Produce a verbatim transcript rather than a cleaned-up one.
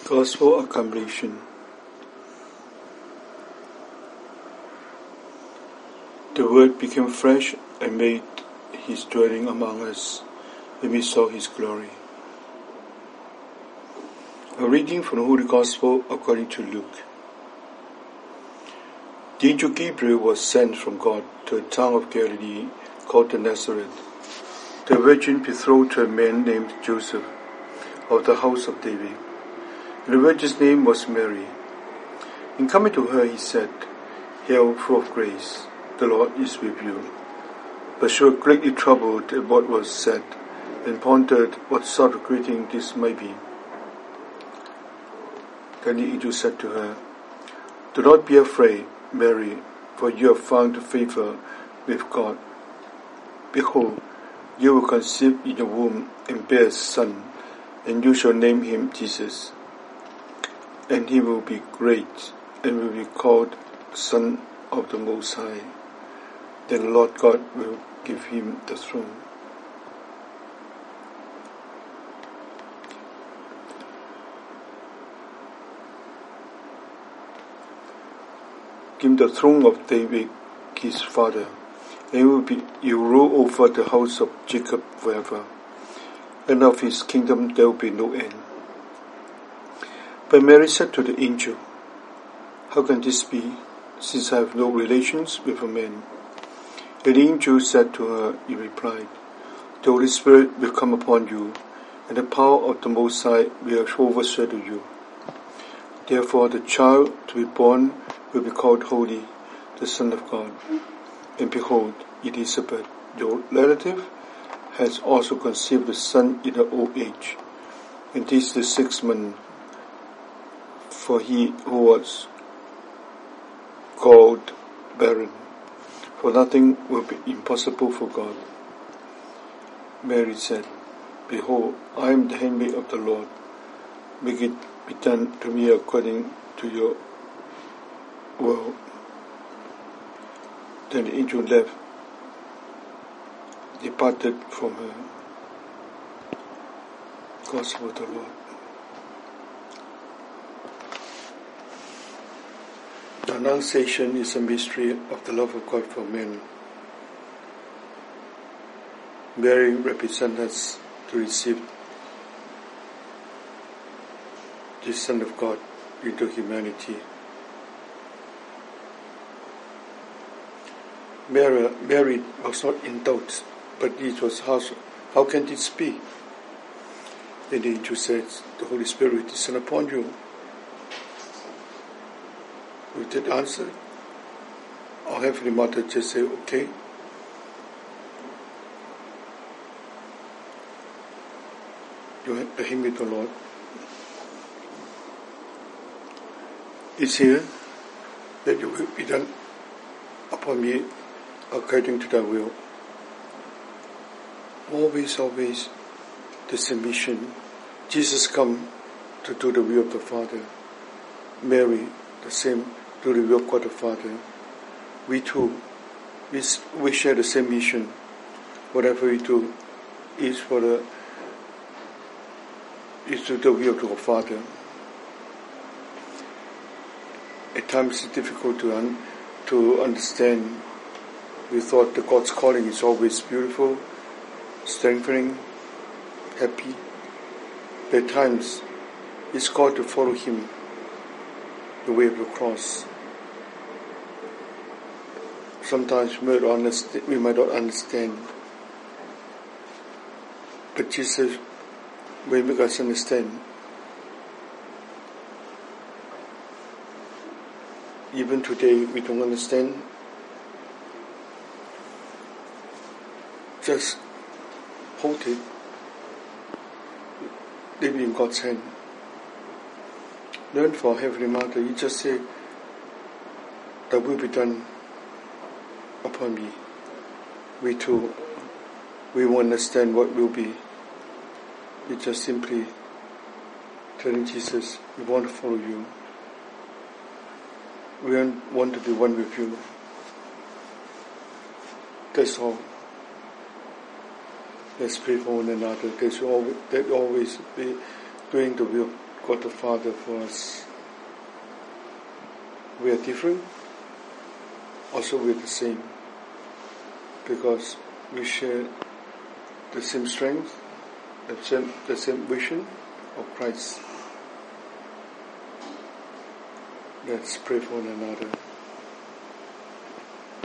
Gospel accomplishment. The Word became flesh and made His dwelling among us, and we saw His glory. A reading from the Holy Gospel according to Luke. The angel Gabriel was sent from God to a town of Galilee called Nazareth, the virgin betrothed to a man named Joseph, of the house of David. And the virgin's name was Mary. In coming to her, he said, "Hail, full of grace, the Lord is with you." But she was greatly troubled at what was said, and pondered what sort of greeting this might be. Then the angel said to her, "Do not be afraid, Mary, for you have found favor with God. Behold, you will conceive in your womb and bear a son, and you shall name him Jesus. And he will be great, and will be called Son of the Most High. Then the Lord God will give him the throne. Give him the throne of David, his father, and he will be, he will rule over the house of Jacob forever, and of his kingdom there will be no end." But Mary said to the angel, "How can this be, since I have no relations with a man?" And the angel said to her, he replied, "The Holy Spirit will come upon you, and the power of the Most High will overshadow you. Therefore the child to be born will be called Holy, the Son of God. And behold, Elizabeth, your relative, has also conceived a son in her old age, and this is the sixth month for he who was called barren, for nothing will be impossible for God." Mary said, "Behold, I am the handmaid of the Lord. Make it be done to me according to your will." Then the angel left, departed from her. Gospel of the Lord. The Annunciation is a mystery of the love of God for men. Mary represents us to receive the Son of God into humanity. Mary, Mary was not in doubt, but it was how, how can this be? Then the angel says, "The Holy Spirit will descend upon you." With that answer, our Heavenly Mother just say, "Okay." You have the hymn with the Lord. It's here that you will be done upon me according to thy will. Always, always the same mission. Jesus come to do the will of the Father. Mary, the same, do the will of God the Father. We too, we, we share the same mission. Whatever we do is for the is to the will of the Father. At times it's difficult to un, to understand. We thought that God's calling is always beautiful, strengthening, happy. But at times it's called to follow Him, the way of the cross. Sometimes we might, understand, we might not understand, but Jesus will make us understand. Even today we don't understand. Just hold it, leave it in God's hand. Learn for Heavenly Mother. You just say, "Thy will be done upon me." We too, we will understand what will be. We just simply telling Jesus, "We want to follow you. We want to be one with you." That's all. Let's pray for one another. That should always, that always be doing the will God the Father for us. We are different, also we are the same, because we share the same strength, the same, the same vision of Christ. Let's pray for one another.